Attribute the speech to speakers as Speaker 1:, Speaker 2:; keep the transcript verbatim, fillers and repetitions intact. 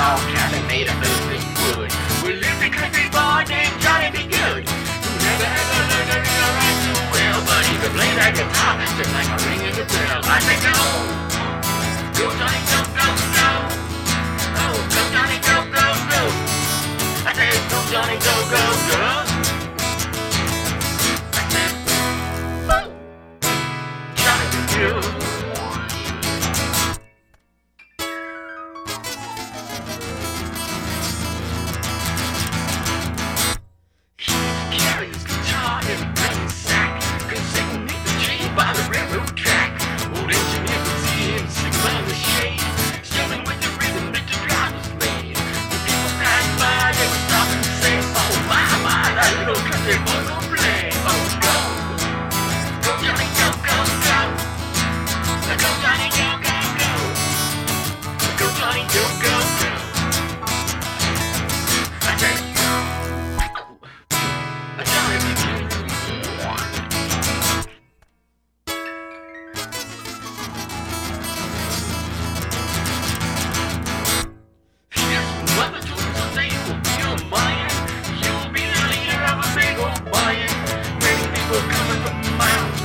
Speaker 1: log cabin made of earth and wood. We lived a country boy named Johnny B. Good, who never had to learn to read or write too well, but he could play that guitar just like a ring in the bell. I say go, go Johnny, go, go, go. Oh, go Johnny, go, go, go. I say go Johnny, go, go, go. I said, oh, Johnny B. Good. By the railroad track, old engineer could see him sitting by the shade, strumming with the rhythm that the drivers made. When people passed by, they would stop and say, "Oh my, my, that little country boy gon' play." Oh go, go Johnny, go, go, go. Go Johnny, go, go, go. Go Johnny, go, go, go. I say, oh, Johnny, be good. You'll be the leader of a big old buy-in. Many people coming from miles